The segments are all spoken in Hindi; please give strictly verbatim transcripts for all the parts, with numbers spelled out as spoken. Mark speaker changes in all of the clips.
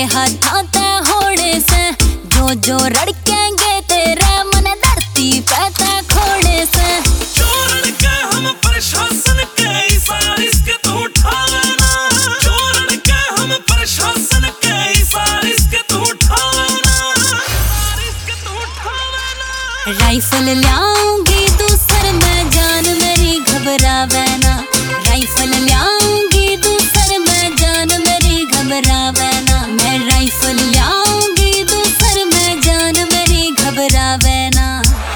Speaker 1: हाथा ते होड़े से, जो जो रड़केंगे तेरे मन धरती पे ते खोड़े से।
Speaker 2: चोरन के हम प्रशासन के इशारे के तू उठाना, चोरन के हम प्रशासन के इशारे के तू उठाना, के तू उठाना।
Speaker 1: राइफल लाऊंगी दूसर में जान मेरी घबरावे ना, राइफल लाऊंगी दूसर में जान मेरी घबरावे ना, मैं राइफल लाऊंगी दूसर में जान मेरी घबरावे ना।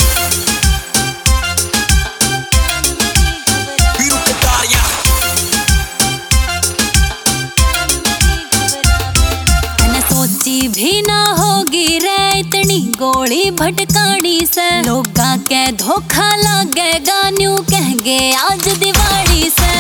Speaker 1: मैंने सोची भी ना होगी रे इतनी गोली भटकानी से, लोगा के धोखा लागेगा न्यू कहेंगे आज दिवाली से।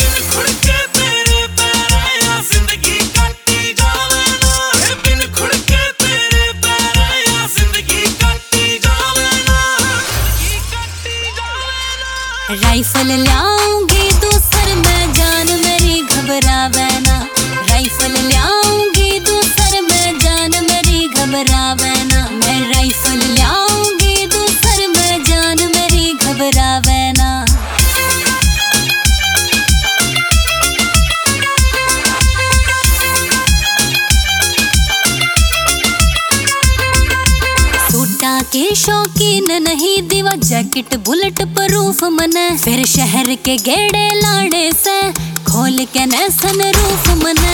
Speaker 1: राइफल लाऊंगी दूसर में जान मेरी घबरावे ना, राइफल लाऊंगी दूसर में जान मेरी घबरावे ना, मैं राइफल लाऊंगी दूसर में जान मेरी घबरावे ना। सूटा के शौकीन नहीं दीवा जैकेट बुलेट प्रूफ मने, फिर शहर के गेड़े लाड़े से खोल के न सनरूफ मने।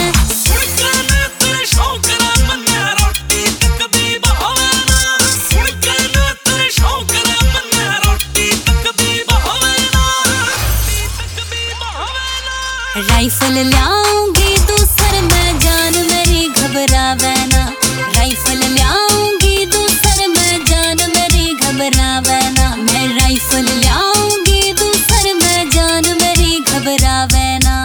Speaker 1: राइफल लाऊंगी दूसर में जान मेरी घबरावे ना, राइफल लाऊंगी दूसर में जान मेरी घबरावे ना, मैं राइफल लाऊंगी दूसर में जान मेरी घबरावे ना।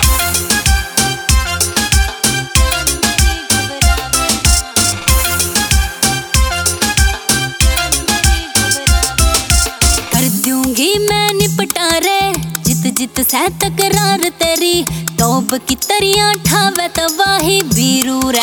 Speaker 1: कर दूंगी मैं निपटा रे जित जित से तकरार तेरी, तौब की तरियां ठावे तवाही बीरू रे